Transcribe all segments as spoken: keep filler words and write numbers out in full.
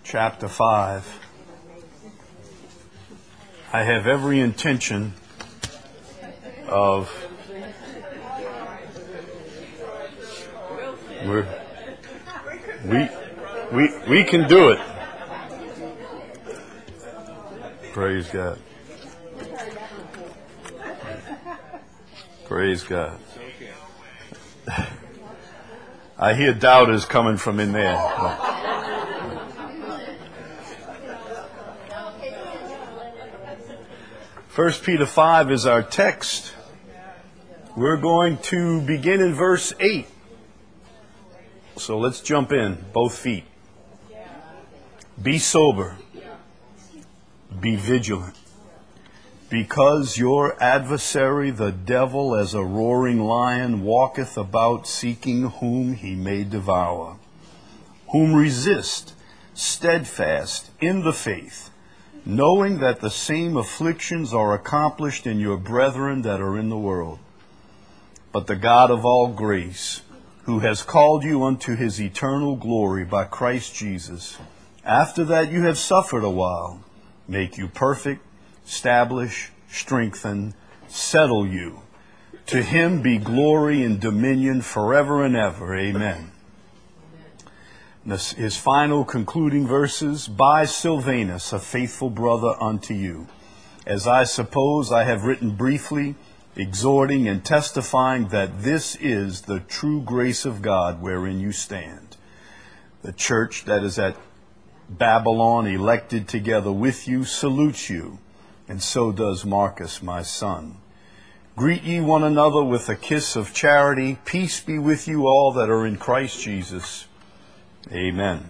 chapter five. I have every intention of we're, we we we can do it. Praise God. Praise God. I hear doubters coming from in there. First Peter five is our text. We're going to begin in verse eight. So let's jump in, both feet. Be sober. Be vigilant. Because your adversary, the devil, as a roaring lion, walketh about seeking whom he may devour. Whom resist, steadfast in the faith, knowing that the same afflictions are accomplished in your brethren that are in the world. But the God of all grace, who has called you unto his eternal glory by Christ Jesus, after that you have suffered a while, make you perfect, establish, strengthen, settle you. To him be glory and dominion forever and ever. Amen. This, his final concluding verses, by Silvanus, a faithful brother unto you, as I suppose I have written briefly, exhorting and testifying that this is the true grace of God wherein you stand. The church that is at Babylon, elected together with you, salutes you, and so does Marcus, my son. Greet ye one another with a kiss of charity. Peace be with you all that are in Christ Jesus. Amen.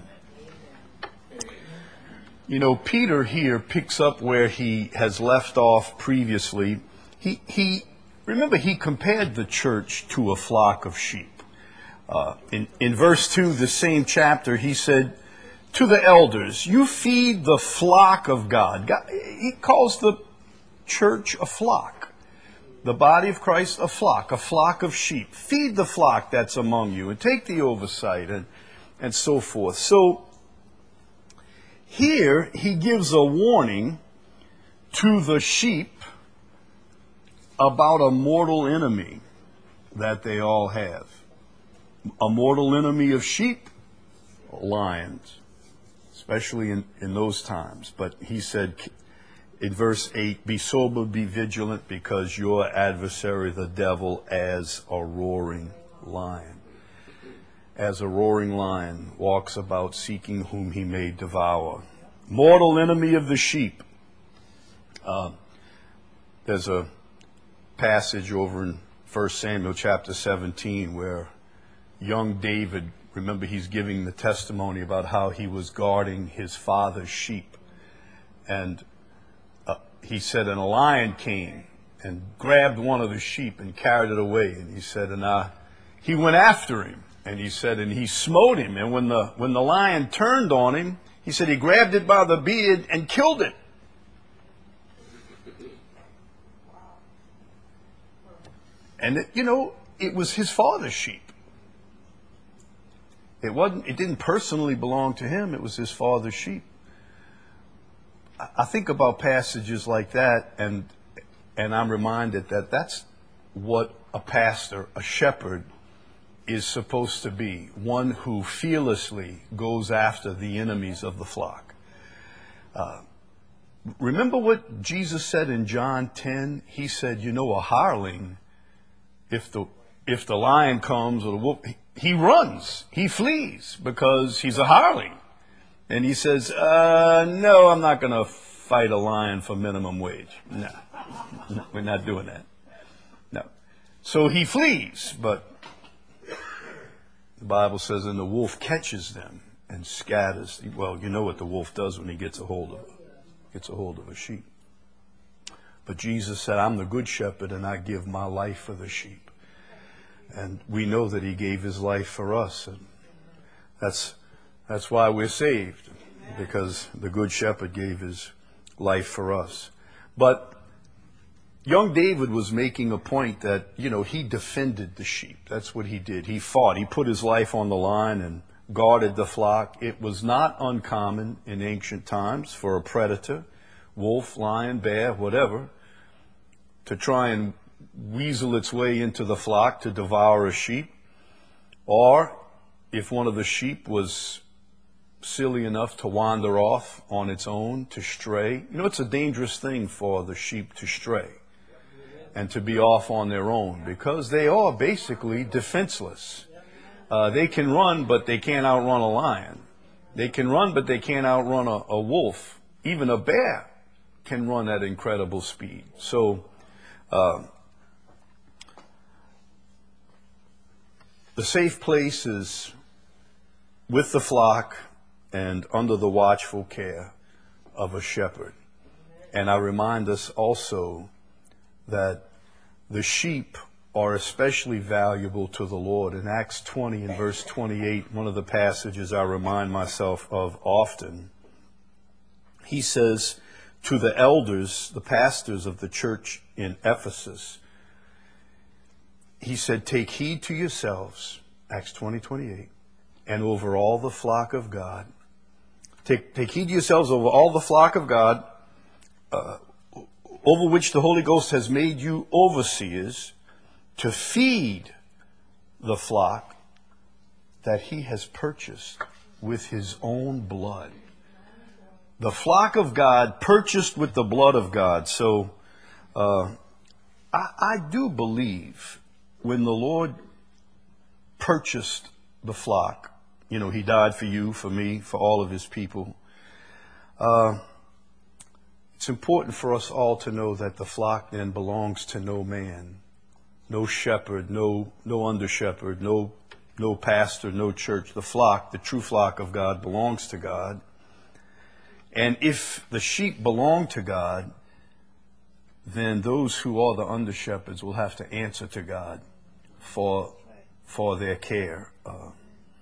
You know, Peter here picks up where he has left off previously. He, he, remember, he compared the church to a flock of sheep. Uh, in, in verse two, the same chapter, he said, to the elders, you feed the flock of God. God. He calls the church a flock. The body of Christ a flock, a flock of sheep. Feed the flock that's among you and take the oversight and, and so forth. So here he gives a warning to the sheep about a mortal enemy that they all have. A mortal enemy of sheep, lions. Especially in, in those times. But he said in verse eight, be sober, be vigilant, because your adversary, the devil, as a roaring lion. As a roaring lion walks about seeking whom he may devour. Mortal enemy of the sheep. Uh, there's a passage over in First Samuel chapter seventeen where young David, remember, he's giving the testimony about how he was guarding his father's sheep. And uh, he said, and a lion came and grabbed one of the sheep and carried it away. And he said, and uh, he went after him. And he said, and he smote him. And when the, when the lion turned on him, he said he grabbed it by the beard and killed it. And, it, you know, it was his father's sheep. It wasn't. It didn't personally belong to him. It was his father's sheep. I think about passages like that, and and I'm reminded that that's what a pastor, a shepherd, is supposed to be. One who fearlessly goes after the enemies of the flock. Uh, remember what Jesus said in John ten? He said, "You know, a hireling, if the if the lion comes or the wolf." He runs, he flees because he's a hireling. And he says, uh, no, I'm not going to fight a lion for minimum wage. No, no, we're not doing that. No. So he flees, but the Bible says, and the wolf catches them and scatters. Well, you know what the wolf does when he gets a hold of gets a hold of a sheep. But Jesus said, I'm the good shepherd and I give my life for the sheep. And we know that he gave his life for us. And that's that's why we're saved, because the good shepherd gave his life for us. But young David was making a point that, you know, he defended the sheep. That's what he did. He fought. He put his life on the line and guarded the flock. It was not uncommon in ancient times for a predator, wolf, lion, bear, whatever, to try and weasel its way into the flock to devour a sheep. Or if one of the sheep was silly enough to wander off on its own, to stray. You know, it's a dangerous thing for the sheep to stray and to be off on their own, because they are basically defenseless. Uh, they can run, but they can't outrun a lion. They can run, but they can't outrun a, a wolf. Even a bear can run at incredible speed. So uh, the safe place is with the flock and under the watchful care of a shepherd. And I remind us also that the sheep are especially valuable to the Lord. In Acts twenty and verse twenty-eight, one of the passages I remind myself of often, he says to the elders, the pastors of the church in Ephesus, he said, "Take heed to yourselves," Acts twenty, twenty-eight, "and over all the flock of God." Take, take heed to yourselves over all the flock of God, uh, over which the Holy Ghost has made you overseers, to feed the flock that he has purchased with his own blood. The flock of God purchased with the blood of God. So uh, I, I do believe when the Lord purchased the flock, you know, he died for you, for me, for all of his people. Uh, it's important for us all to know that the flock then belongs to no man, no shepherd, no no under shepherd, no no pastor, no church. The flock, the true flock of God, belongs to God. And if the sheep belong to God, then those who are the under shepherds will have to answer to God for for their care. Uh,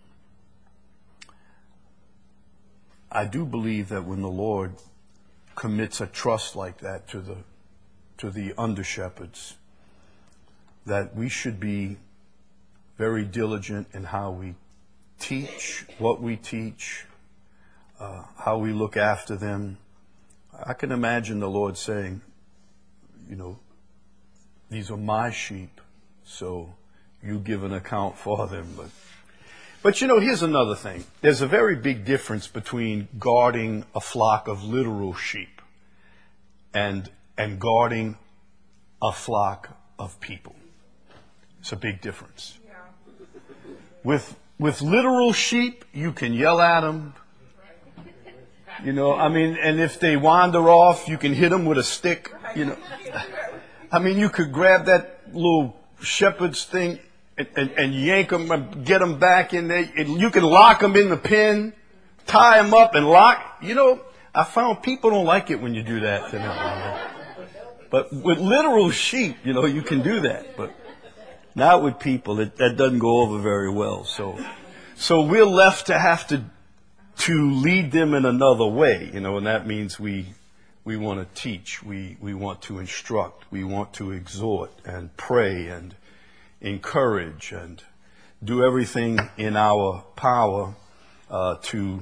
I do believe that when the Lord commits a trust like that to the to the under shepherds, that we should be very diligent in how we teach, what we teach, uh, how we look after them. I can imagine the Lord saying, you know, these are my sheep, so you give an account for them. But But, you know, here's another thing. There's a very big difference between guarding a flock of literal sheep and and guarding a flock of people. It's a big difference. Yeah. With with literal sheep, you can yell at them. You know, I mean, and if they wander off, you can hit them with a stick. You know, I mean, you could grab that little shepherd's thing And, and, and yank them and get them back in there. And you can lock them in the pen, tie them up and lock. You know, I found people don't like it when you do that to them. But with literal sheep, you know, you can do that. But not with people. It, that doesn't go over very well. So, so we're left to have to to lead them in another way. You know, and that means we we want to teach. We we want to instruct. We want to exhort and pray and encourage and do everything in our power uh, to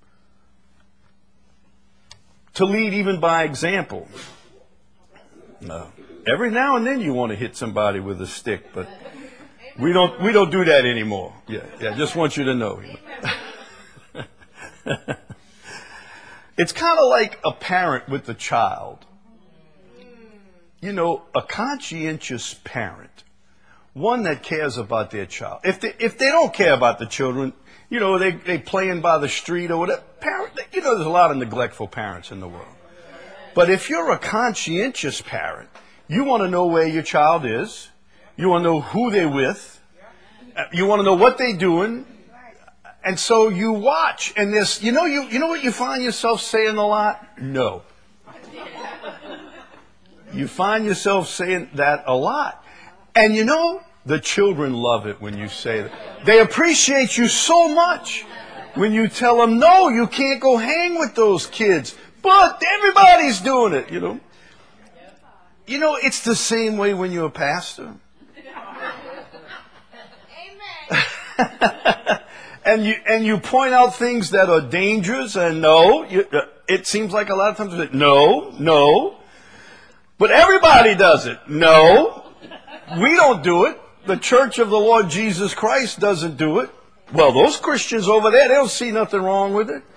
to lead even by example. Uh, every now and then you want to hit somebody with a stick, but we don't we don't do that anymore. Yeah, yeah. Just want you to know. It's kind of like a parent with a child. You know, a conscientious parent, one that cares about their child. If they, if they don't care about the children, you know, they, they playing by the street or whatever, parent, you know, there's a lot of neglectful parents in the world. But if you're a conscientious parent, you want to know where your child is. You want to know who they're with. You want to know what they're doing. And so you watch. And this, you know, you, you know what you find yourself saying a lot? No. You find yourself saying that a lot. And you know, the children love it when you say that. They appreciate you so much when you tell them, no, you can't go hang with those kids. But everybody's doing it, you know. You know, it's the same way when you're a pastor. Amen. and you and you point out things that are dangerous, and no, you, uh, it seems like a lot of times you say, no, no, but everybody does it. No, we don't do it. The Church of the Lord Jesus Christ doesn't do it. Well, those Christians over there, they don't see nothing wrong with it.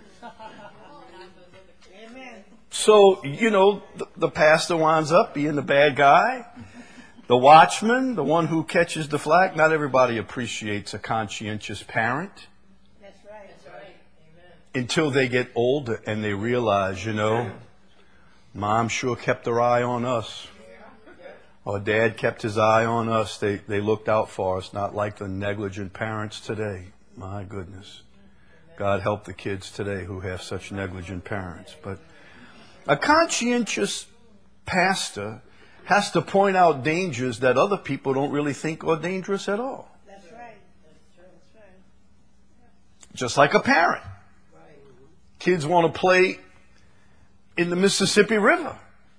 So, you know, the, the pastor winds up being the bad guy. The watchman, the one who catches the flag. Not everybody appreciates a conscientious parent. That's right. That's right. Amen. Until they get older and they realize, you know, Mom sure kept her eye on us. Or Dad kept his eye on us. They, they looked out for us, not like the negligent parents today. My goodness. God help the kids today who have such negligent parents. But a conscientious pastor has to point out dangers that other people don't really think are dangerous at all. That's right. That's right. That's right. Just like a parent. Kids want to play in the Mississippi River.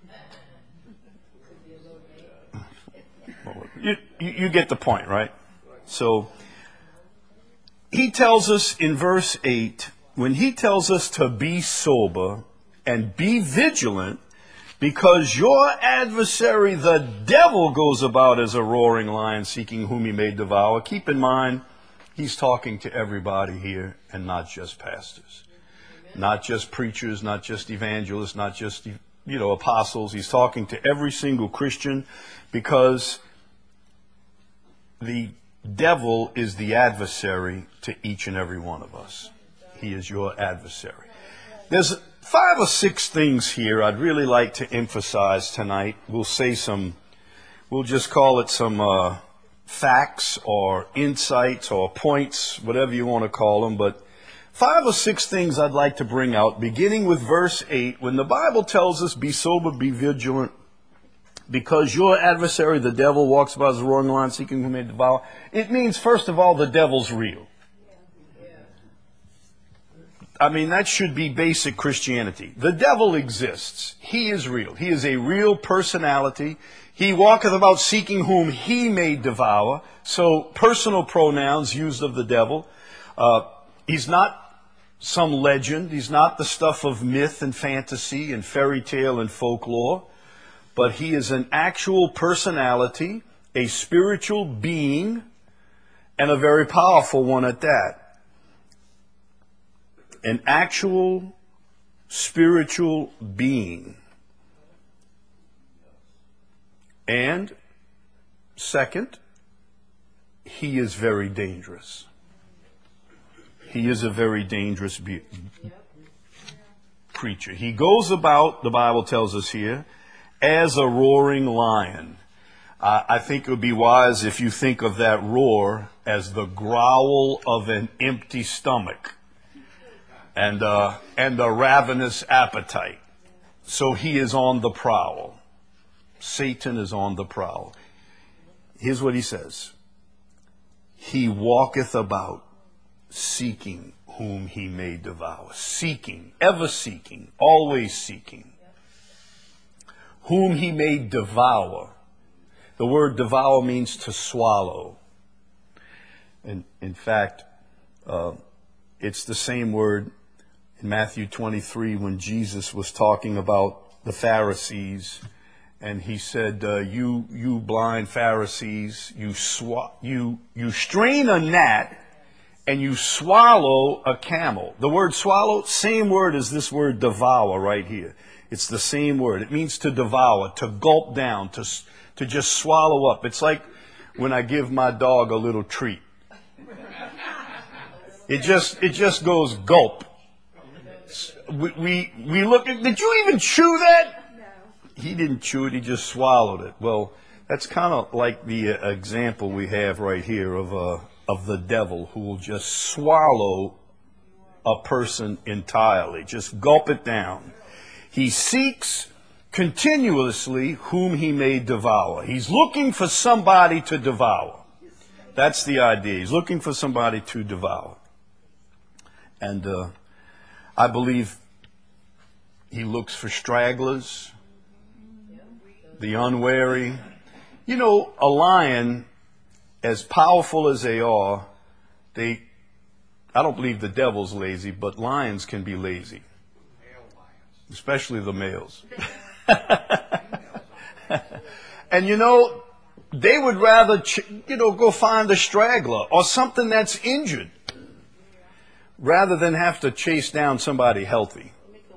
You, you, you get the point, right? So he tells us in verse eight, when he tells us to be sober and be vigilant, because your adversary, the devil, goes about as a roaring lion seeking whom he may devour. Keep in mind, he's talking to everybody here and not just pastors, not just preachers, not just evangelists, not just, you know, apostles. He's talking to every single Christian because the devil is the adversary to each and every one of us. He is your adversary. There's five or six things here I'd really like to emphasize tonight. We'll say some, we'll just call it some uh, facts or insights or points, whatever you want to call them. But five or six things I'd like to bring out, beginning with verse eight. When the Bible tells us, be sober, be vigilant, because your adversary, the devil, walks about as a roaring lion seeking whom he may devour. It means, first of all, the devil's real. I mean, that should be basic Christianity. The devil exists. He is real. He is a real personality. He walketh about seeking whom he may devour. So, personal pronouns used of the devil. Uh, he's not some legend. He's not the stuff of myth and fantasy and fairy tale and folklore. But he is an actual personality, a spiritual being, and a very powerful one at that. An actual spiritual being. And second, he is very dangerous. He is a very dangerous be- creature. He goes about, the Bible tells us here, as a roaring lion. Uh, I think it would be wise if you think of that roar as the growl of an empty stomach and uh, and a ravenous appetite. So he is on the prowl. Satan is on the prowl. Here's what he says. He walketh about seeking whom he may devour. Seeking, ever seeking, always seeking. Whom he may devour. The word devour means to swallow. And in fact, uh, it's the same word in Matthew twenty-three when Jesus was talking about the Pharisees, and he said, uh, "You, you blind Pharisees, you swa- you you strain a gnat and you swallow a camel." The word swallow, same word as this word devour right here. It's the same word. It means to devour, to gulp down, to to just swallow up. It's like when I give my dog a little treat. It just it just goes gulp. We we, we look at, did you even chew that? No. He didn't chew it, he just swallowed it. Well, that's kind of like the uh, example we have right here of uh, of the devil who will just swallow a person entirely, just gulp it down. He seeks continuously whom he may devour. He's looking for somebody to devour. That's the idea. He's looking for somebody to devour. And uh, I believe he looks for stragglers, the unwary. You know, a lion, as powerful as they are, they I don't believe the devil's lazy, but lions can be lazy. Especially the males. And you know, they would rather, ch- you know, go find a straggler or something that's injured rather than have to chase down somebody healthy.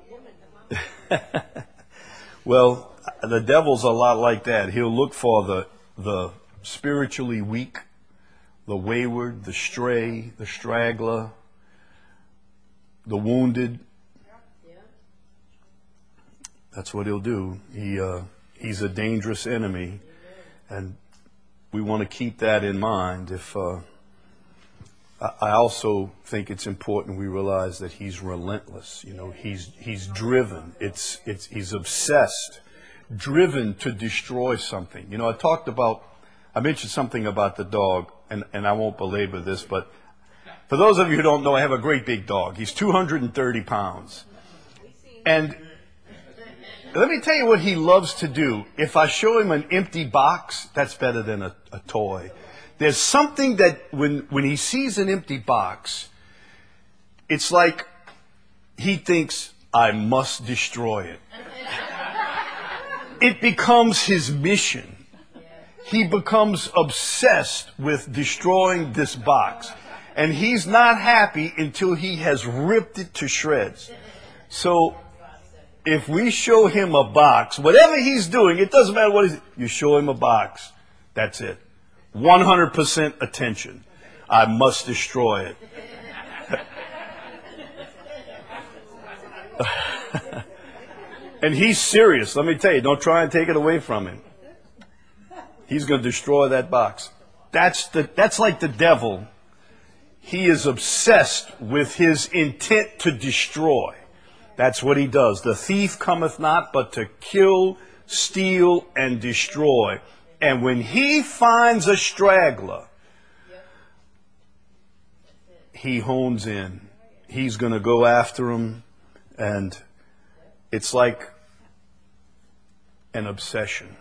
Well, the devil's a lot like that. He'll look for the the spiritually weak, the wayward, the stray, the straggler, the wounded. That's what he'll do. He uh, he's a dangerous enemy, and we want to keep that in mind. If uh, I also think it's important we realize that he's relentless. You know, he's he's driven. It's it's he's obsessed, driven to destroy something. You know, I talked about, I mentioned something about the dog, and, and I won't belabor this, but for those of you who don't know, I have a great big dog. He's two hundred thirty pounds. And let me tell you what he loves to do. If I show him an empty box, that's better than a, a toy. There's something that when, when he sees an empty box, it's like he thinks, I must destroy it. It becomes his mission. He becomes obsessed with destroying this box. And he's not happy until he has ripped it to shreds. So if we show him a box, whatever he's doing, it doesn't matter what he's, you show him a box, that's it. one hundred percent attention. I must destroy it. And he's serious. Let me tell you, don't try and take it away from him. He's going to destroy that box. That's the, that's like the devil. He is obsessed with his intent to destroy. That's what he does. The thief cometh not but to kill, steal, and destroy. And when he finds a straggler, he hones in. He's going to go after him. And it's like an obsession.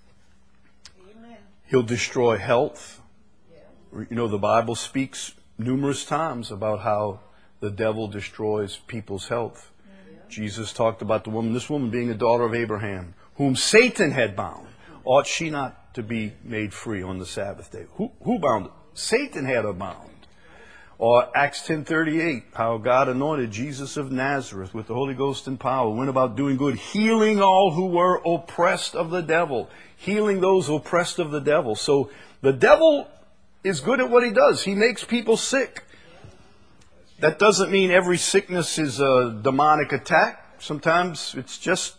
He'll destroy health. You know, the Bible speaks numerous times about how the devil destroys people's health. Jesus talked about the woman, this woman being a daughter of Abraham, whom Satan had bound. Ought she not to be made free on the Sabbath day? Who, who bound her? Satan had her bound. Or Acts ten thirty-eight, how God anointed Jesus of Nazareth with the Holy Ghost and power, went about doing good, healing all who were oppressed of the devil, healing those oppressed of the devil. So the devil is good at what he does. He makes people sick. That doesn't mean every sickness is a demonic attack. Sometimes it's just...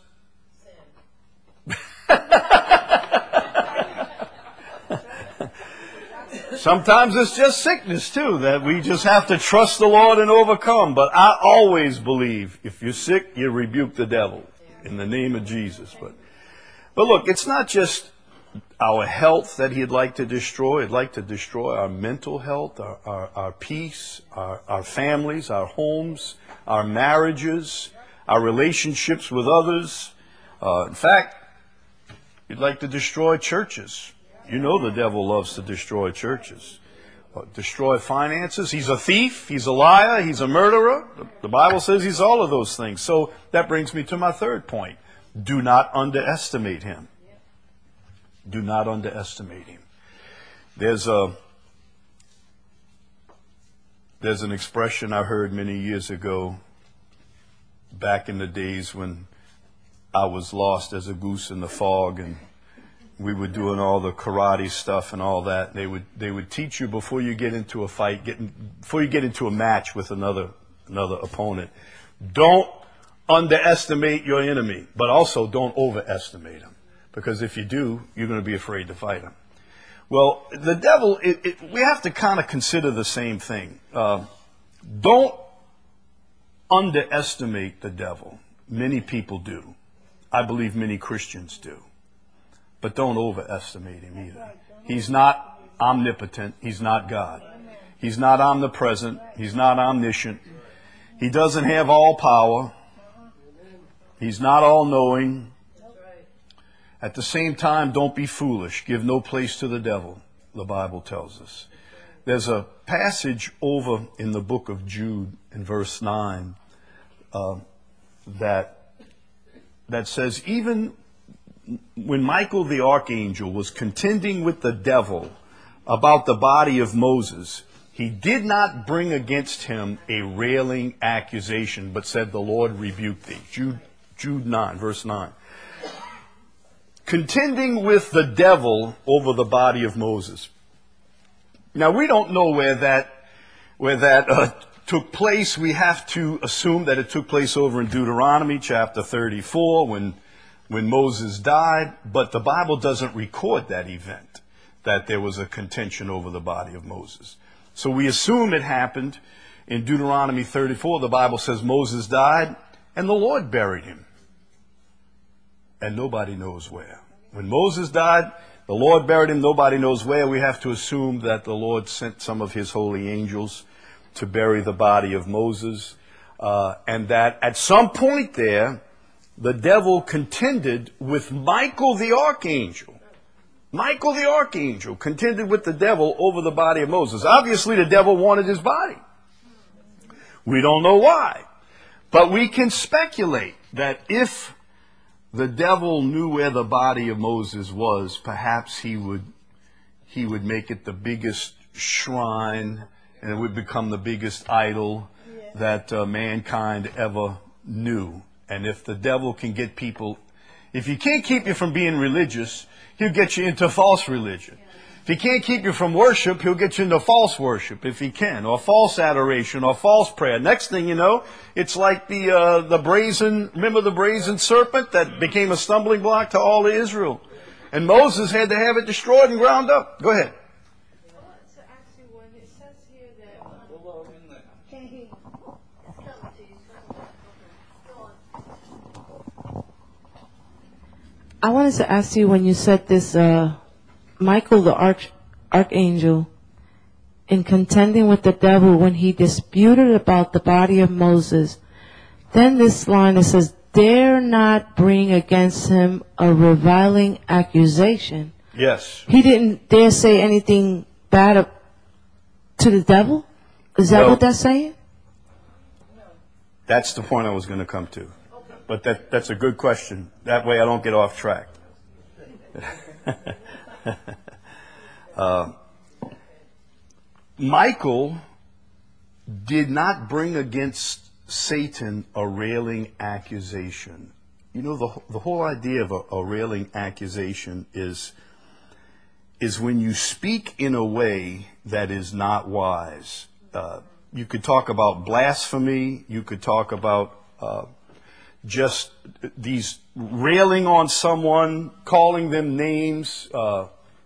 Sometimes it's just sickness too, that we just have to trust the Lord and overcome. But I always believe if you're sick, you rebuke the devil in the name of Jesus. But, but look, it's not just our health that he'd like to destroy. He'd like to destroy our mental health, our, our, our peace, our, our families, our homes, our marriages, our relationships with others. Uh, in fact, he'd like to destroy churches. You know the devil loves to destroy churches. Uh, destroy finances. He's a thief. He's a liar. He's a murderer. The, the Bible says he's all of those things. So that brings me to my third point. Do not underestimate him. Do not underestimate him. There's a there's an expression I heard many years ago, back in the days when I was lost as a goose in the fog, and we were doing all the karate stuff and all that. They would they would teach you before you get into a fight, get in, before you get into a match with another another opponent. Don't underestimate your enemy, but also don't overestimate him. Because if you do, you're going to be afraid to fight him. Well, the devil, it, it, we have to kind of consider the same thing. Uh, don't underestimate the devil. Many people do. I believe many Christians do. But don't overestimate him either. He's not omnipotent. He's not God. He's not omnipresent. He's not omniscient. He doesn't have all power. He's not all-knowing. At the same time, don't be foolish. Give no place to the devil, the Bible tells us. There's a passage over in the book of Jude in verse nine uh, that that says, even when Michael the archangel was contending with the devil about the body of Moses, he did not bring against him a railing accusation, but said, the Lord rebuked thee. Jude, Jude nine, verse nine. Contending with the devil over the body of Moses. Now, we don't know where that, where that uh, took place. We have to assume that it took place over in Deuteronomy chapter thirty-four when, when Moses died, but the Bible doesn't record that event, that there was a contention over the body of Moses. So we assume it happened in Deuteronomy thirty-four. The Bible says Moses died and the Lord buried him. And nobody knows where. When Moses died, the Lord buried him. Nobody knows where. We have to assume that the Lord sent some of his holy angels to bury the body of Moses. Uh, and that at some point there, the devil contended with Michael the archangel. Michael the archangel contended with the devil over the body of Moses. Obviously, the devil wanted his body. We don't know why. But we can speculate that if the devil knew where the body of Moses was, perhaps he would he would make it the biggest shrine, and it would become the biggest idol that uh, mankind ever knew. And if the devil can get people, if he can't keep you from being religious, he'll get you into false religion. If he can't keep you from worship, he'll get you into false worship, if he can, or false adoration, or false prayer. Next thing you know, it's like the uh, the brazen, remember the brazen serpent that became a stumbling block to all of Israel? And Moses had to have it destroyed and ground up. Go ahead. So actually, when it says here that, um, can he, it's coming to you, it's coming back. Go on. I wanted to ask you, when you said this, uh, Michael the arch, archangel, in contending with the devil when he disputed about the body of Moses, then this line that says, dare not bring against him a reviling accusation. Yes. He didn't dare say anything bad of, to the devil? Is that No. what that's saying? That's the point I was going to come to. But that that's a good question. That way I don't get off track. uh, Michael did not bring against Satan a railing accusation. You know, the the whole idea of a, a railing accusation is is when you speak in a way that is not wise. Uh, you could talk about blasphemy. You could talk about uh, just these railing on someone, calling them names. Uh,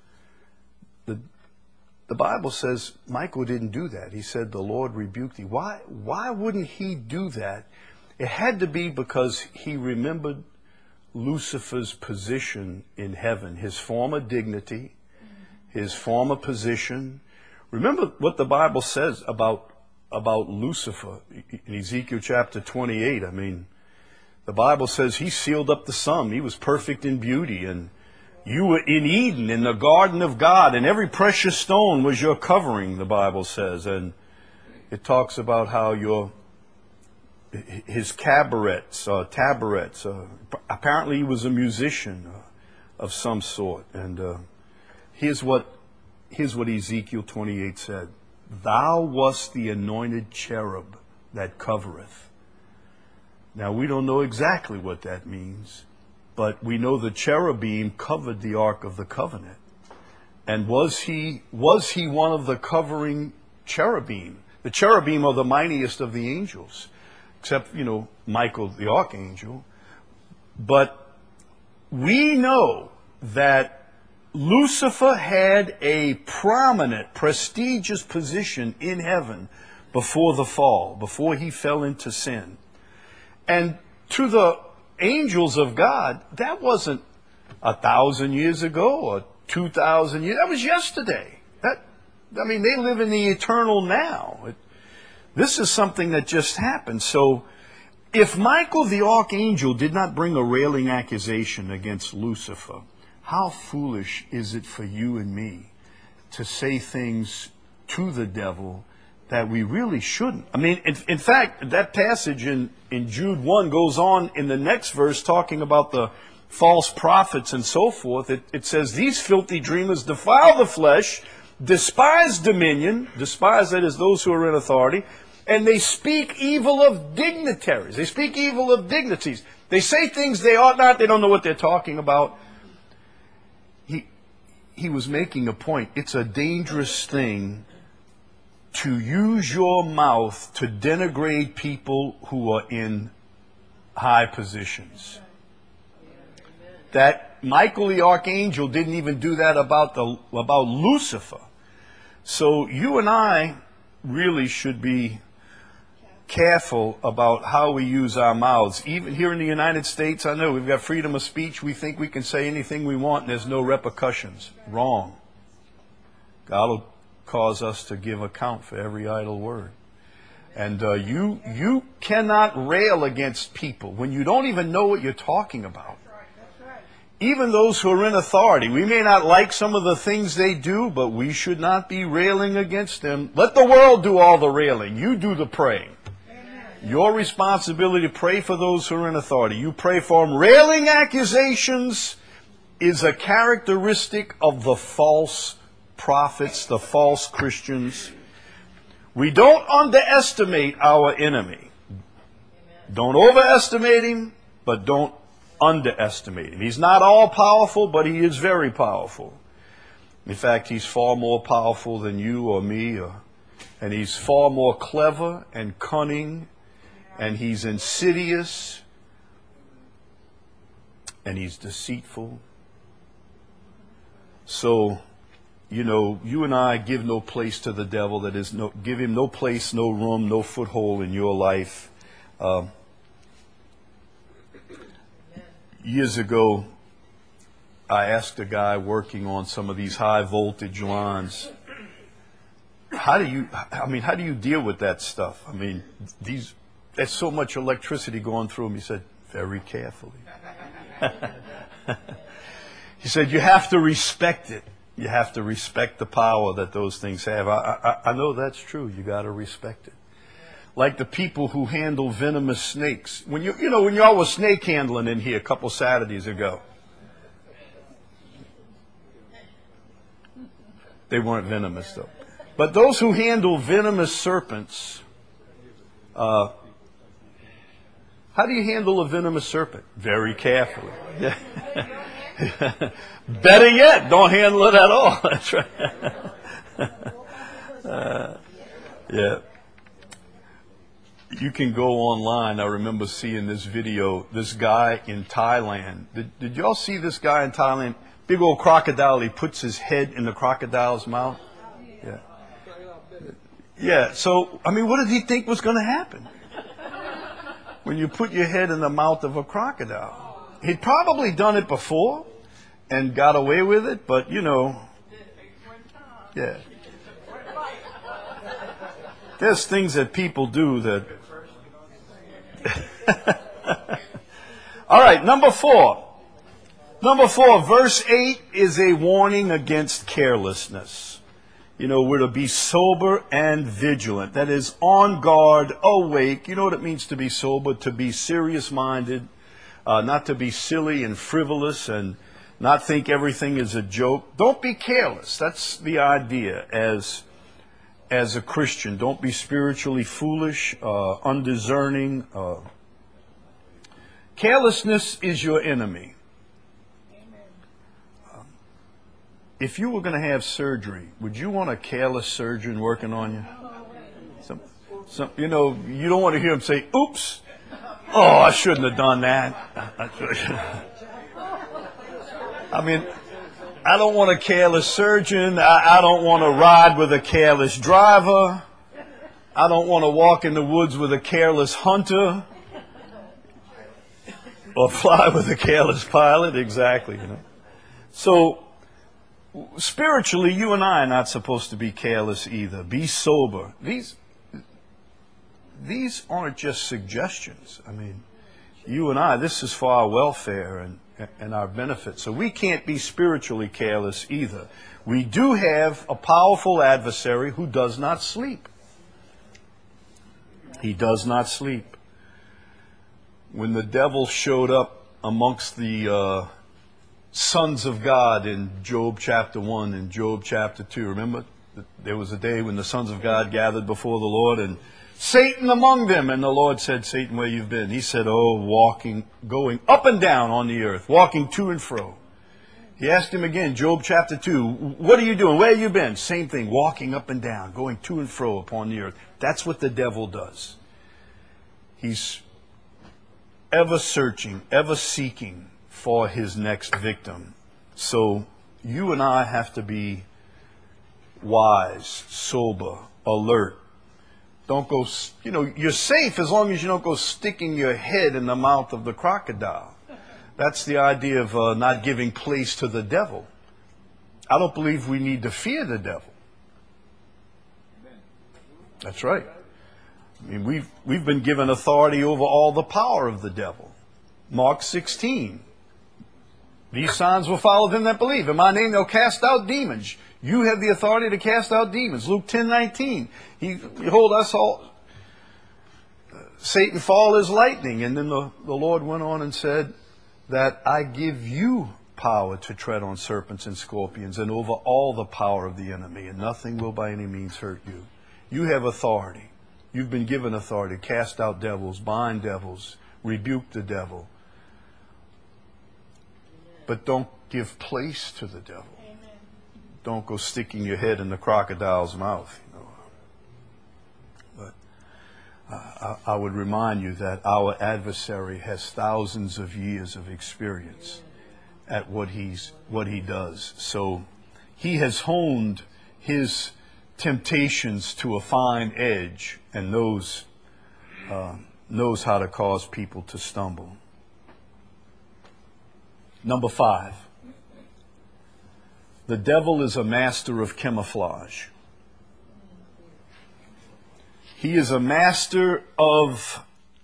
the the Bible says Michael didn't do that. He said, the Lord rebuked thee. Why, why wouldn't he do that? It had to be because he remembered Lucifer's position in heaven, his former dignity, his former position. Remember what the Bible says about, about Lucifer in Ezekiel chapter twenty-eight. I mean, the Bible says he sealed up the sun. He was perfect in beauty. And you were in Eden, in the garden of God, and every precious stone was your covering, the Bible says. And it talks about how your his cabarets, uh, tabarets, uh, apparently he was a musician uh, of some sort. And uh, here's what here's what Ezekiel twenty-eight said. Thou wast the anointed cherub that covereth. Now, we don't know exactly what that means, but we know the cherubim covered the Ark of the Covenant. And was he was he one of the covering cherubim? The cherubim are the mightiest of the angels, except, you know, Michael the archangel. But we know that Lucifer had a prominent, prestigious position in heaven before the fall, before he fell into sin. And to the angels of God, that wasn't a thousand years ago or two thousand years. That was yesterday. That, I mean, they live in the eternal now. It, this is something that just happened. So if Michael the archangel did not bring a railing accusation against Lucifer, how foolish is it for you and me to say things to the devil that we really shouldn't. I mean, in, in fact, that passage in, in Jude one goes on in the next verse talking about the false prophets and so forth. It, it says, these filthy dreamers defile the flesh, despise dominion, despise that is those who are in authority, and they speak evil of dignitaries. They speak evil of dignities. They say things they ought not. They don't know what they're talking about. He, he was making a point. It's a dangerous thing to use your mouth to denigrate people who are in high positions. That Michael the archangel didn't even do that about the about Lucifer. So you and I really should be careful about how we use our mouths. Even here in the United States, I know we've got freedom of speech. We think we can say anything we want and there's no repercussions. Wrong. God will cause us to give account for every idle word. And uh, you you cannot rail against people when you don't even know what you're talking about. Even those who are in authority, we may not like some of the things they do, but we should not be railing against them. Let the world do all the railing. You do the praying. Amen. Your responsibility to pray for those who are in authority. You pray for them. Railing accusations is a characteristic of the false prophets, the false Christians. We don't underestimate our enemy. Don't overestimate him, but don't underestimate him. He's not all powerful, but he is very powerful. In fact, he's far more powerful than you or me, or, and he's far more clever and cunning, and he's insidious, and he's deceitful. So, you know, you and I give no place to the devil. That is, no, give him no place, no room, no foothold in your life. Um, Years ago, I asked a guy working on some of these high voltage lines, how do you, I mean, how do you deal with that stuff? I mean, these, there's so much electricity going through them. He said, very carefully. He said, you have to respect it. You have to respect the power that those things have. I, I, I know that's true. You got to respect it. Like the people who handle venomous snakes. When you, you know, when y'all were snake handling in here a couple Saturdays ago. They weren't venomous though. But those who handle venomous serpents, uh, how do you handle a venomous serpent? Very carefully. Better yet, don't handle it at all. That's right. uh, yeah. You can go online. I remember seeing this video. This guy in Thailand. Did, did y'all see this guy in Thailand? Big old crocodile. He puts his head in the crocodile's mouth. Yeah. Yeah. So, I mean, what did he think was going to happen when you put your head in the mouth of a crocodile? He'd probably done it before and got away with it, but you know, yeah. There's things that people do that. All right, number four. Number four, verse eight is a warning against carelessness. You know, we're to be sober and vigilant. That is, on guard, awake. You know what it means to be sober? To be serious-minded, uh, not to be silly and frivolous and not think everything is a joke. Don't be careless. That's the idea as As a Christian. Don't be spiritually foolish, uh, undiscerning. Uh, carelessness is your enemy. Um, if you were going to have surgery, would you want a careless surgeon working on you? Some, some, you know, you don't want to hear him say, oops, oh, I shouldn't have done that. I mean, I don't want a careless surgeon. I, I don't want to ride with a careless driver. I don't want to walk in the woods with a careless hunter. Or fly with a careless pilot. Exactly. You know. So, spiritually, you and I are not supposed to be careless either. Be sober. These, these aren't just suggestions. I mean, You and I, this is for our welfare and, and our benefit. So we can't be spiritually careless either. We do have a powerful adversary who does not sleep. He does not sleep. When the devil showed up amongst the uh, sons of God in Job chapter one and Job chapter two, remember? There was a day when the sons of God gathered before the Lord, and Satan among them. And the Lord said, Satan, where you've been? He said, oh, walking, going up and down on the earth, walking to and fro. He asked him again, Job chapter two, what are you doing? Where have you been? Same thing, walking up and down, going to and fro upon the earth. That's what the devil does. He's ever searching, ever seeking for his next victim. So you and I have to be wise, sober, alert. Don't go, you know, you're safe as long as you don't go sticking your head in the mouth of the crocodile. That's the idea of uh, not giving place to the devil. I don't believe we need to fear the devil. That's right. I mean, we've, we've been given authority over all the power of the devil. Mark sixteen. These signs will follow them that believe. In my name they'll cast out demons. You have the authority to cast out demons. Luke ten nineteen. He, behold, I saw Satan fall as lightning. And then the, the Lord went on and said that I give you power to tread on serpents and scorpions and over all the power of the enemy. And nothing will by any means hurt you. You have authority. You've been given authority to cast out devils, bind devils, rebuke the devil. But don't give place to the devil. Amen. Don't go sticking your head in the crocodile's mouth. You know. But uh, I, I would remind you that our adversary has thousands of years of experience at what he's what he does. So he has honed his temptations to a fine edge and knows uh, knows how to cause people to stumble. Number five, the devil is a master of camouflage. He is a master of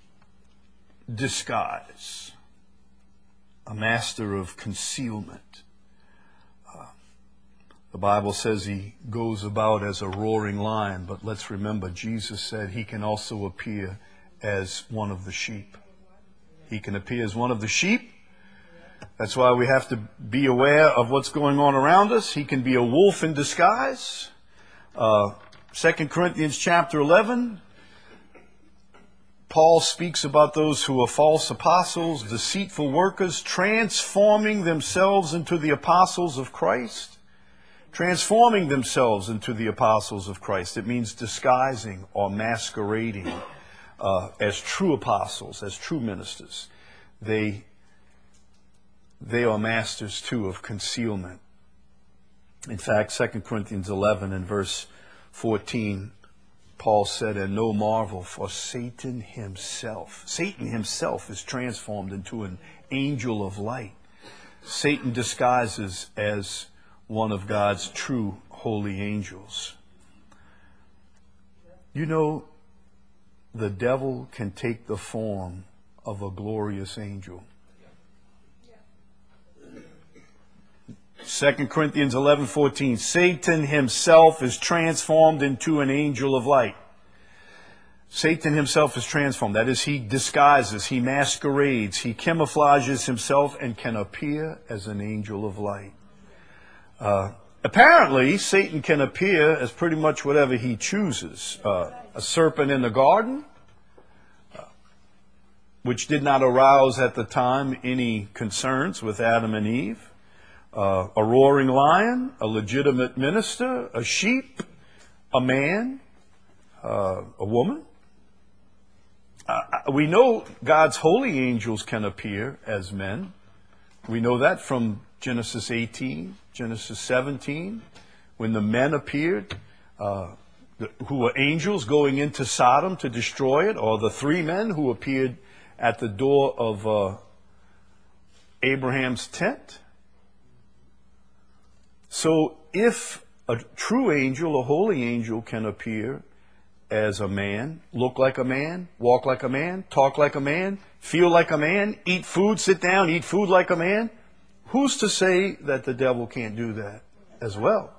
disguise, a master of concealment. Uh, the Bible says he goes about as a roaring lion, but let's remember Jesus said he can also appear as one of the sheep. He can appear as one of the sheep. That's why we have to be aware of what's going on around us. He can be a wolf in disguise. Uh, Second Corinthians chapter eleven, Paul speaks about those who are false apostles, deceitful workers, transforming themselves into the apostles of Christ. Transforming themselves into the apostles of Christ. It means disguising or masquerading uh, as true apostles, as true ministers. They They are masters, too, of concealment. In fact, Second Corinthians eleven and verse fourteen, Paul said, and no marvel, for Satan himself, Satan himself is transformed into an angel of light. Satan disguises as one of God's true holy angels. You know, the devil can take the form of a glorious angel. Second Corinthians eleven fourteen, Satan himself is transformed into an angel of light. Satan himself is transformed. That is, he disguises, he masquerades, he camouflages himself and can appear as an angel of light. Uh, apparently, Satan can appear as pretty much whatever he chooses. Uh, a serpent in the garden, uh, which did not arouse at the time any concerns with Adam and Eve. Uh, a roaring lion, a legitimate minister, a sheep, a man, uh, a woman. Uh, we know God's holy angels can appear as men. We know that from Genesis eighteen, Genesis seventeen, when the men appeared, uh, the, who were angels going into Sodom to destroy it, or the three men who appeared at the door of uh, Abraham's tent. So if a true angel, a holy angel, can appear as a man, look like a man, walk like a man, talk like a man, feel like a man, eat food, sit down, eat food like a man. Who's to say that the devil can't do that as well?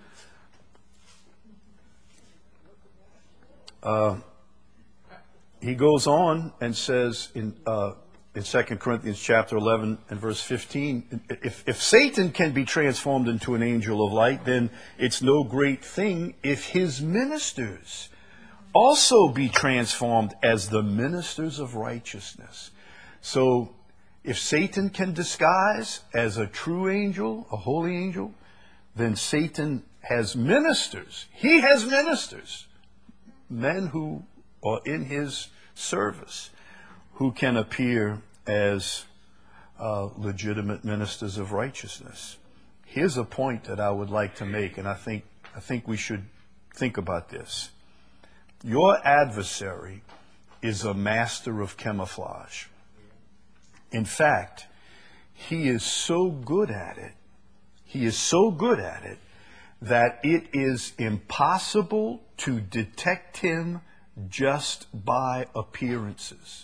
Uh, he goes on and says in uh, in Second Corinthians chapter eleven and verse fifteen, if, if Satan can be transformed into an angel of light, then it's no great thing if his ministers also be transformed as the ministers of righteousness. So if Satan can disguise as a true angel, a holy angel, then Satan has ministers. He has ministers, men who are in his service, who can appear as uh, legitimate ministers of righteousness. Here's a point that I would like to make, and I think I think we should think about this. Your adversary is a master of camouflage. In fact, he is so good at it, he is so good at it, that it is impossible to detect him just by appearances.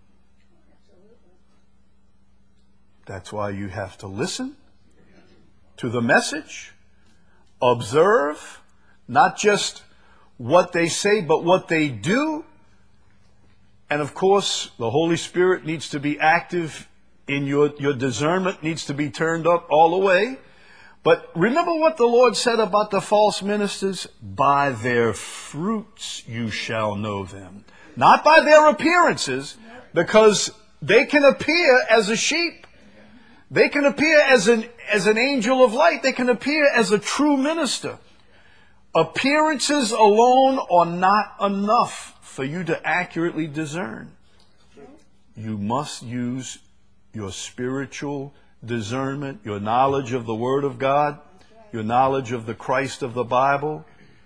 That's why you have to listen to the message, observe, not just what they say, but what they do. And of course, the Holy Spirit needs to be active in your, your discernment, needs to be turned up all the way. But remember what the Lord said about the false ministers? By their fruits you shall know them. Not by their appearances, because they can appear as a sheep. They can appear as an, as an angel of light. They can appear as a true minister. Appearances alone are not enough for you to accurately discern. You must use your spiritual discernment, your knowledge of the Word of God, your knowledge of the Christ of the Bible.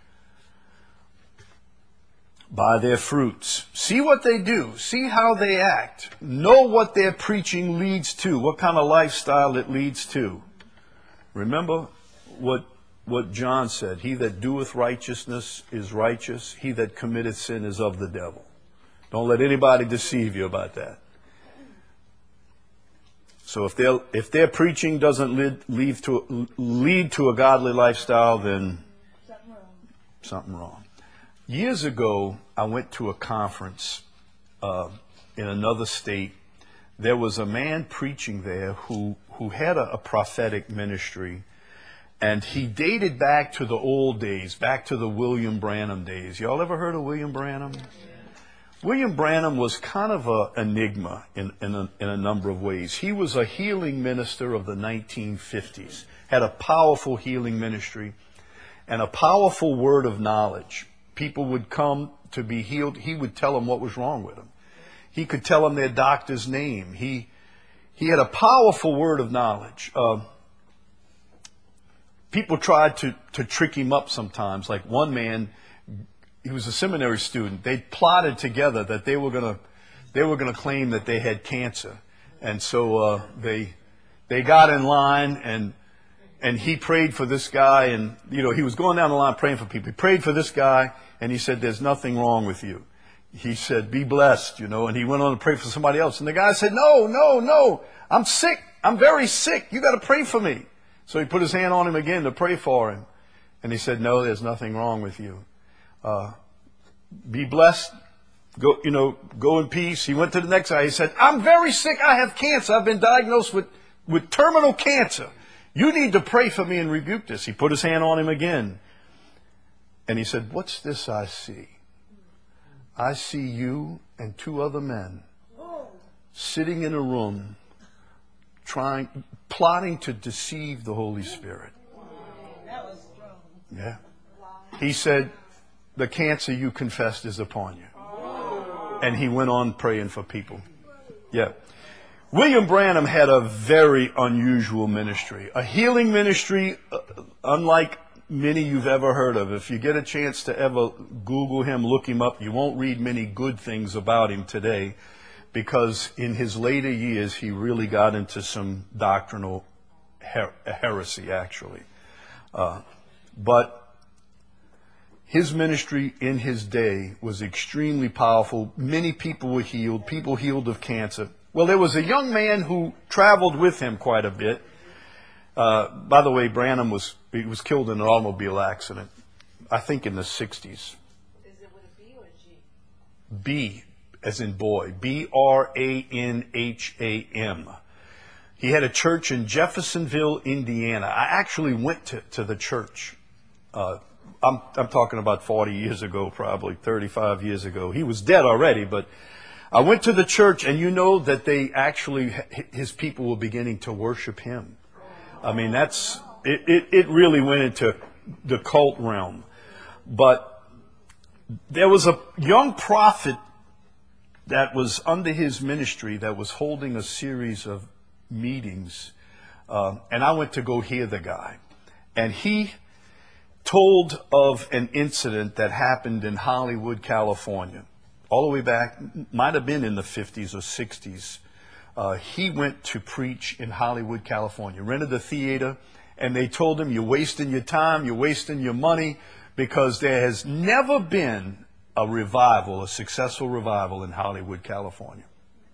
By their fruits. See what they do. See how they act. Know what their preaching leads to, what kind of lifestyle it leads to. Remember what what John said, he that doeth righteousness is righteous, he that committeth sin is of the devil. Don't let anybody deceive you about that. So if their if their preaching doesn't lead, lead to lead to a godly lifestyle, then something wrong. Something wrong. Years ago, I went to a conference uh, in another state. There was a man preaching there who who had a, a prophetic ministry. And he dated back to the old days, back to the William Branham days. Y'all ever heard of William Branham? Yeah. William Branham was kind of an enigma in, in, a, in a number of ways. He was a healing minister of the nineteen fifties, had a powerful healing ministry and a powerful word of knowledge. People would come to be healed. He would tell them what was wrong with them. He could tell them their doctor's name. He, he had a powerful word of knowledge. Uh, People tried to, to trick him up sometimes. Like one man, he was a seminary student. They plotted together that they were gonna they were gonna claim that they had cancer, and so uh, they they got in line and and he prayed for this guy, and you know he was going down the line praying for people. He prayed for this guy, and he said, "There's nothing wrong with you." He said, "Be blessed," you know, and he went on to pray for somebody else. And the guy said, "No, no, no, I'm sick. I'm very sick. You got to pray for me." So he put his hand on him again to pray for him. And he said, "No, there's nothing wrong with you. Uh, be blessed. Go, you know, go in peace." He went to the next guy. He said, "I'm very sick. I have cancer. I've been diagnosed with, with terminal cancer. You need to pray for me and rebuke this." He put his hand on him again. And he said, "What's this I see? I see you and two other men sitting in a room trying, plotting to deceive the Holy Spirit." Yeah. He said, "The cancer you confessed is upon you." And he went on praying for people. Yeah. William Branham had a very unusual ministry, a healing ministry uh, unlike many you've ever heard of. If you get a chance to ever Google him, look him up, you won't read many good things about him today, because in his later years he really got into some doctrinal her- heresy, actually. Uh, but his ministry in his day was extremely powerful. Many people were healed, people healed of cancer. Well, there was a young man who traveled with him quite a bit. Uh, by the way, Branham was he was killed in an automobile accident, I think in the sixties. Is it with a B or a G? B, as in boy. B R A N H A M. He had a church in Jeffersonville, Indiana. I actually went to, to the church. Uh, I'm, I'm talking about forty years ago, probably thirty-five years ago. He was dead already, but I went to the church, and you know that they actually, his people were beginning to worship him. I mean, that's, it, it, it really went into the cult realm. But there was a young prophet that was under his ministry that was holding a series of meetings. Uh, and I went to go hear the guy. And he told of an incident that happened in Hollywood, California. All the way back, might have been in the fifties or sixties. Uh, he went to preach in Hollywood, California, rented a theater, and they told him, you're wasting your time, you're wasting your money, because there has never been a revival, a successful revival in Hollywood, California.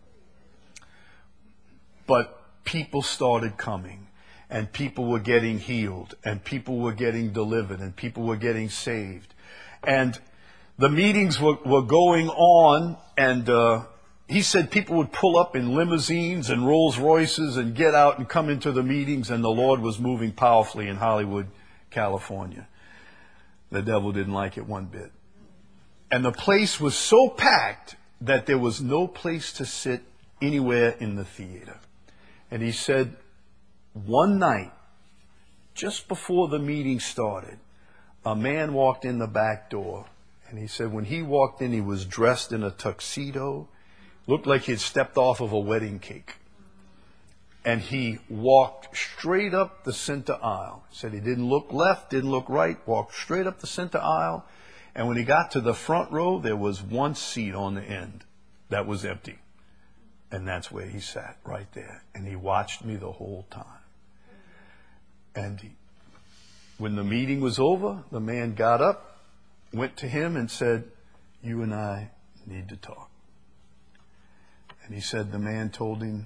But people started coming, and people were getting healed, and people were getting delivered, and people were getting saved. And the meetings were, were going on, and uh, he said people would pull up in limousines and Rolls Royces and get out and come into the meetings, and the Lord was moving powerfully in Hollywood, California. The devil didn't like it one bit. And the place was so packed that there was no place to sit anywhere in the theater. And he said, one night, just before the meeting started, a man walked in the back door. And he said when he walked in, he was dressed in a tuxedo, looked like he'd stepped off of a wedding cake. And he walked straight up the center aisle. He said he didn't look left, didn't look right, walked straight up the center aisle. And when he got to the front row, there was one seat on the end that was empty. And that's where he sat, right there. And he watched me the whole time. And he, when the meeting was over, the man got up, went to him and said, you and I need to talk. And he said, the man told him,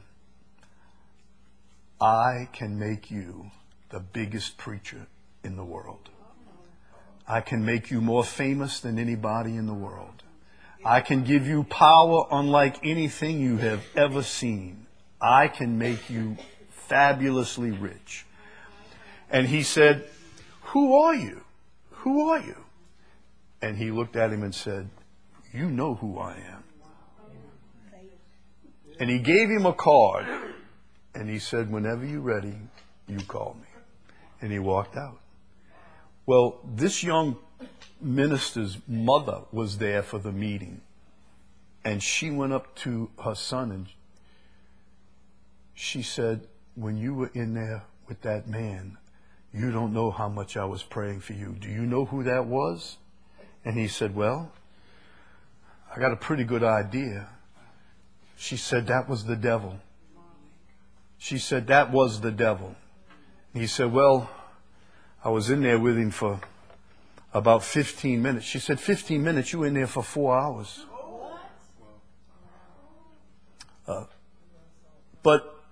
I can make you the biggest preacher in the world. I can make you more famous than anybody in the world. I can give you power unlike anything you have ever seen. I can make you fabulously rich. And he said, who are you? Who are you? And he looked at him and said, you know who I am. And he gave him a card. And he said, whenever you're ready, you call me. And he walked out. Well, this young minister's mother was there for the meeting. And she went up to her son and she said, when you were in there with that man, you don't know how much I was praying for you. Do you know who that was? And he said, well, I got a pretty good idea. She said, that was the devil. She said, that was the devil. And he said, well, I was in there with him for about fifteen minutes. She said, fifteen minutes? You were in there for four hours. Uh, but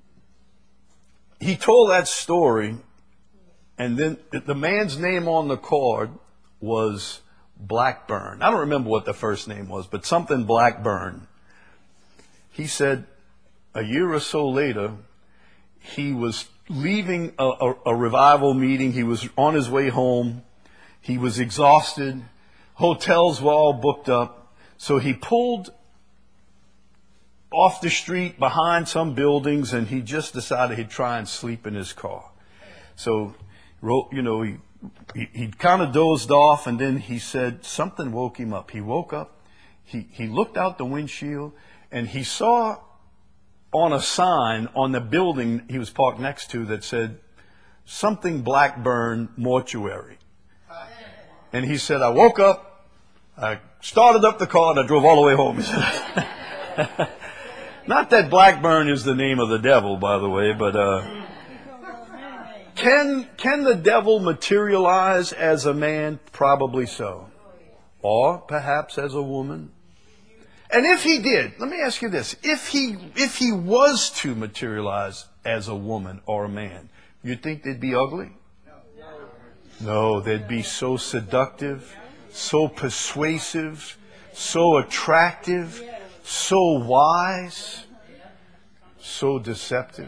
he told that story, and then the man's name on the card was Blackburn. I don't remember what the first name was, but something Blackburn. He said a year or so later, he was leaving a, a, a revival meeting. He was on his way home. He was exhausted. Hotels were all booked up. So he pulled off the street behind some buildings, and he just decided he'd try and sleep in his car. So, you know, he, he, he kind of dozed off, and then he said something woke him up. He woke up. He, he looked out the windshield, and he saw on a sign on the building he was parked next to that said something Blackburn Mortuary. And he said, I woke up, I started up the car, and I drove all the way home. He said, not that Blackburn is the name of the devil, by the way, but uh, Can, can the devil materialize as a man? Probably so. Or perhaps as a woman. And if he did, let me ask you this. If he, if he was to materialize as a woman or a man, you think they'd be ugly? No, they'd be so seductive, so persuasive, so attractive, so wise, so deceptive.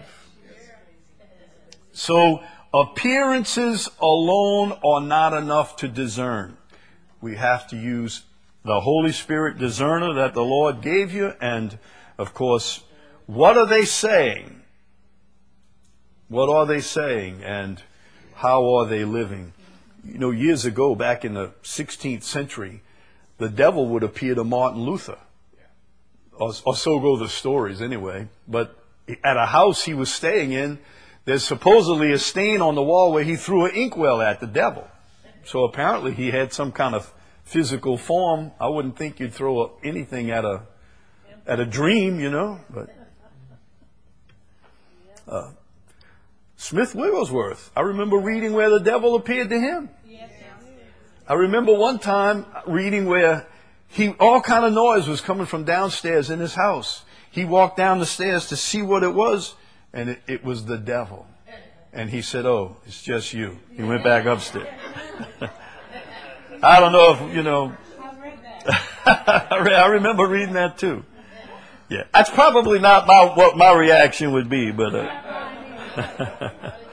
So appearances alone are not enough to discern. We have to use the Holy Spirit discerner that the Lord gave you. And, of course, what are they saying? What are they saying? And how are they living? You know, years ago, back in the sixteenth century, the devil would appear to Martin Luther. Or, or so go the stories anyway. But at a house he was staying in, there's supposedly a stain on the wall where he threw an inkwell at the devil. So apparently he had some kind of physical form. I wouldn't think you'd throw anything at a at a dream, you know. But uh, Smith Wigglesworth, I remember reading where the devil appeared to him. I remember one time reading where he all kind of noise was coming from downstairs in his house. He walked down the stairs to see what it was, and it, it was the devil. And he said, "Oh, it's just you." He went back upstairs. I don't know if, you know, I remember reading that too. Yeah, that's probably not my, what my reaction would be, but, uh,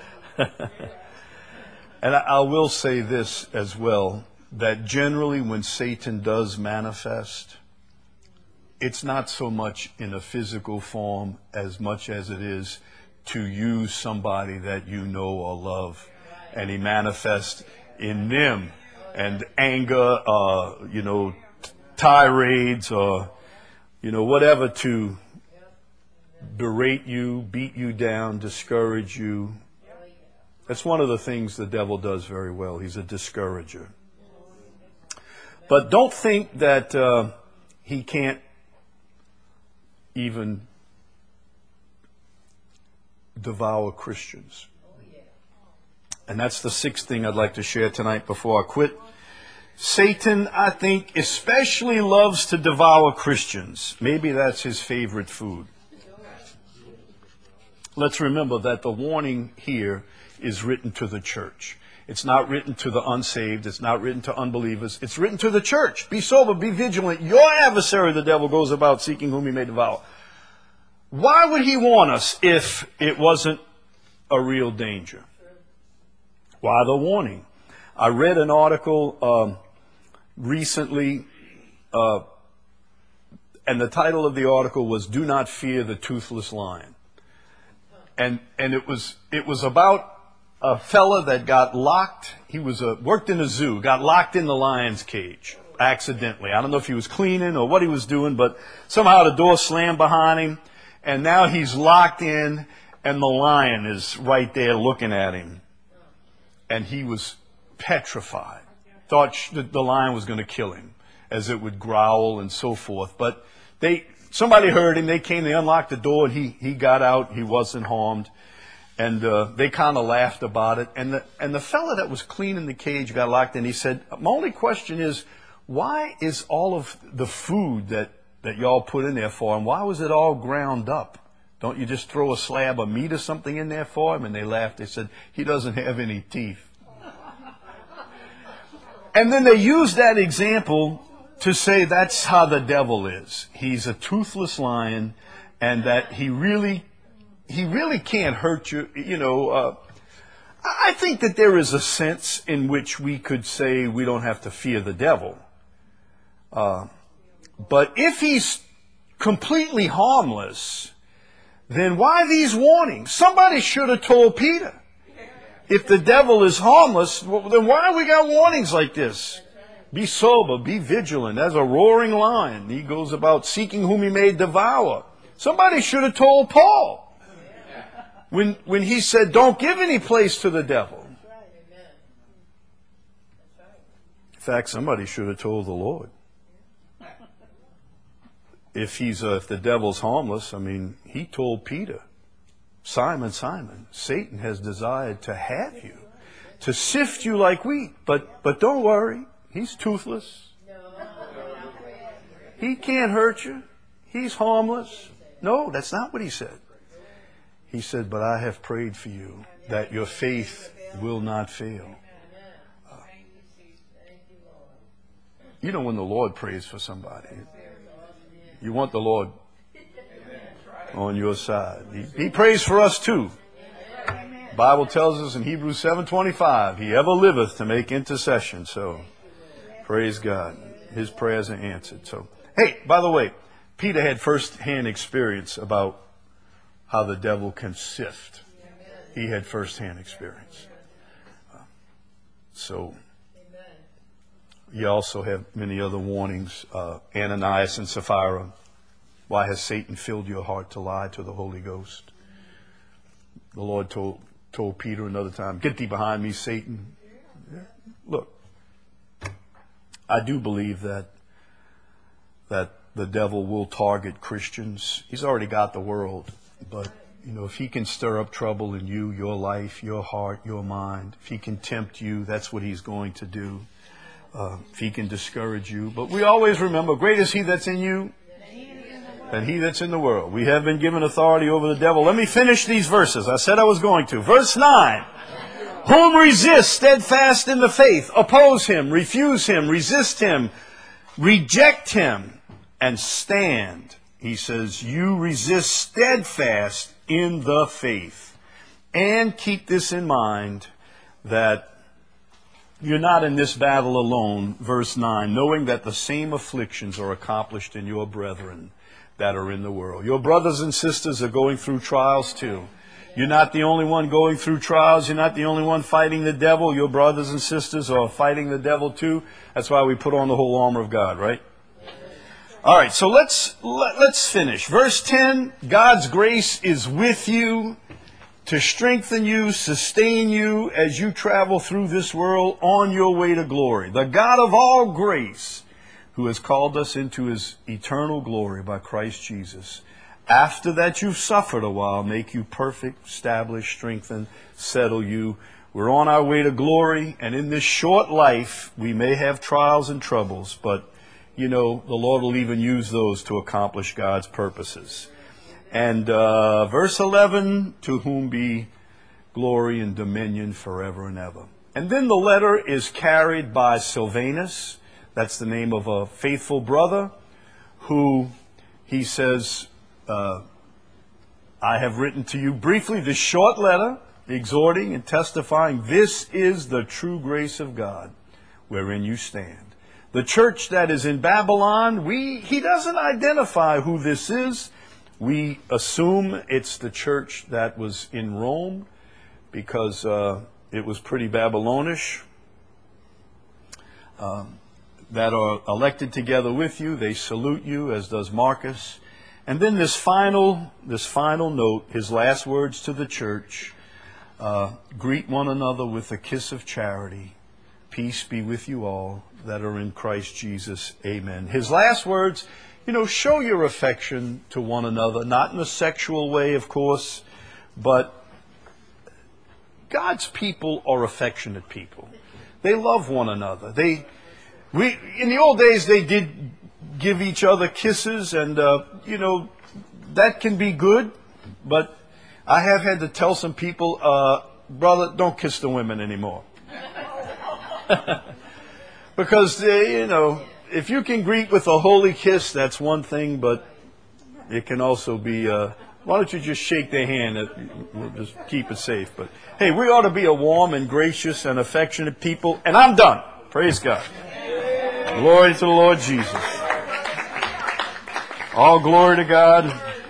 and I, I will say this as well, that generally when Satan does manifest, it's not so much in a physical form as much as it is to use somebody that you know or love. And he manifests in them. And anger, uh, you know, tirades, or, you know, whatever to berate you, beat you down, discourage you. That's one of the things the devil does very well. He's a discourager. But don't think that uh, he can't even devour Christians. And that's the sixth thing I'd like to share tonight before I quit. Satan, I think, especially loves to devour Christians. Maybe that's his favorite food. Let's remember that the warning here is written to the church. It's not written to the unsaved. It's not written to unbelievers. It's written to the church. Be sober, be vigilant. Your adversary, the devil, goes about seeking whom he may devour. Why would he warn us if it wasn't a real danger? Why the warning? I read an article um, recently, uh, and the title of the article was "Do Not Fear the Toothless Lion." And and it was it was about a fella that got locked. He was a, worked in a zoo, got locked in the lion's cage accidentally. I don't know if he was cleaning or what he was doing, but somehow the door slammed behind him, and now he's locked in, and the lion is right there looking at him. And he was petrified, thought the lion was going to kill him as it would growl and so forth. But they, somebody heard him. They came, they unlocked the door, and he, he got out. He wasn't harmed. And uh, they kind of laughed about it. And the, and the fella that was cleaning the cage got locked in. He said, "My only question is, why is all of the food that, that y'all put in there for him, why was it all ground up? Don't you just throw a slab of meat or something in there for him?" And they laughed. They said, "He doesn't have any teeth." And then they used that example to say that's how the devil is. He's a toothless lion, and that he really, he really can't hurt you. You know, uh, I think that there is a sense in which we could say we don't have to fear the devil. Uh, but if he's completely harmless, then why these warnings? Somebody should have told Peter. If the devil is harmless, then why we got warnings like this? Be sober, be vigilant. As a roaring lion, he goes about seeking whom he may devour. Somebody should have told Paul when, when he said, "Don't give any place to the devil." In fact, somebody should have told the Lord. If he's uh, if the devil's harmless, I mean, he told Peter. Simon, Simon, Satan has desired to have you, to sift you like wheat. But, but don't worry, he's toothless. He can't hurt you. He's harmless. No, that's not what he said. He said, but I have prayed for you that your faith will not fail. Uh, you know when the Lord prays for somebody, you want the Lord on your side. He, he prays for us too. The Bible tells us in Hebrews seven twenty-five, he ever liveth to make intercession. So praise God. His prayers are answered. So, hey, by the way, Peter had first-hand experience about how the devil can sift. He had first-hand experience. Uh, so, you also have many other warnings. Uh, Ananias and Sapphira. Why has Satan filled your heart to lie to the Holy Ghost? The Lord told, told Peter another time, get thee behind me, Satan. Yeah. Look, I do believe that that the devil will target Christians. He's already got the world. But, you know, if he can stir up trouble in you, your life, your heart, your mind, if he can tempt you, that's what he's going to do. Uh, if he can discourage you. But we always remember, great is he that's in you than he that's in the world. We have been given authority over the devil. Let me finish these verses. I said I was going to. Verse nine. Whom resist steadfast in the faith. Oppose him, refuse him, resist him, reject him, and stand. He says, you resist steadfast in the faith. And keep this in mind, that you're not in this battle alone. Verse nine, knowing that the same afflictions are accomplished in your brethren that are in the world. Your brothers and sisters are going through trials too. You're not the only one going through trials. You're not the only one fighting the devil. Your brothers and sisters are fighting the devil too. That's why we put on the whole armor of God, right? All right, so let's let, let's finish. Verse ten, God's grace is with you to strengthen you, sustain you as you travel through this world on your way to glory. The God of all grace, who has called us into his eternal glory by Christ Jesus. After that you've suffered a while, make you perfect, establish, strengthen, settle you. We're on our way to glory, and in this short life, we may have trials and troubles, but, you know, the Lord will even use those to accomplish God's purposes. And uh, verse eleven, to whom be glory and dominion forever and ever. And then the letter is carried by Silvanus. That's the name of a faithful brother who, he says, uh, I have written to you briefly this short letter, exhorting and testifying, this is the true grace of God, wherein you stand. The church that is in Babylon, we he doesn't identify who this is. We assume it's the church that was in Rome, because uh, it was pretty Babylonish. Um, that are elected together with you. They salute you, as does Marcus. And then this final, this final note, his last words to the church, uh, greet one another with a kiss of charity. Peace be with you all that are in Christ Jesus. Amen. His last words, you know, show your affection to one another, not in a sexual way, of course, but God's people are affectionate people. They love one another. They We, in the old days, they did give each other kisses, and, uh, you know, that can be good. But I have had to tell some people, uh, brother, don't kiss the women anymore. Because, they, you know, if you can greet with a holy kiss, that's one thing, but it can also be, uh, why don't you just shake their hand? We'll just keep it safe. But, hey, we ought to be a warm and gracious and affectionate people. And I'm done. Praise God. Glory to the Lord Jesus. All glory to God.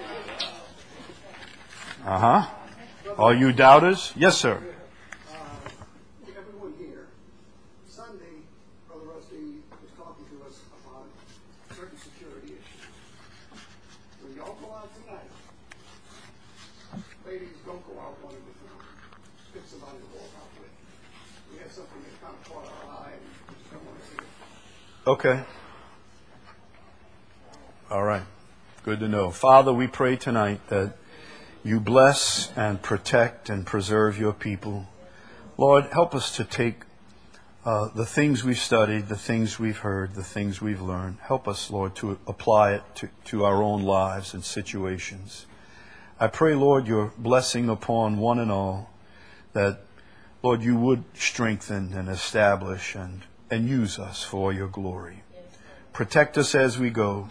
Uh-huh. All you doubters? Yes, sir. Uh, everyone here, Sunday, Brother Rusty was talking to us about certain security issues. When y'all go out tonight, ladies, don't go out one at a time. Pick somebody to walk out with. We have something that kind of caught our eye and we just don't want to see it. Okay. All right. Good to know. Father, we pray tonight that you bless and protect and preserve your people. Lord, help us to take uh, the things we've studied, the things we've heard, the things we've learned. Help us, Lord, to apply it to, to our own lives and situations. I pray, Lord, your blessing upon one and all, that, Lord, you would strengthen and establish and, and use us for your glory. Protect us as we go.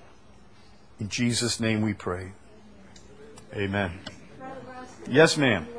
In Jesus' name we pray. Amen. Yes, ma'am.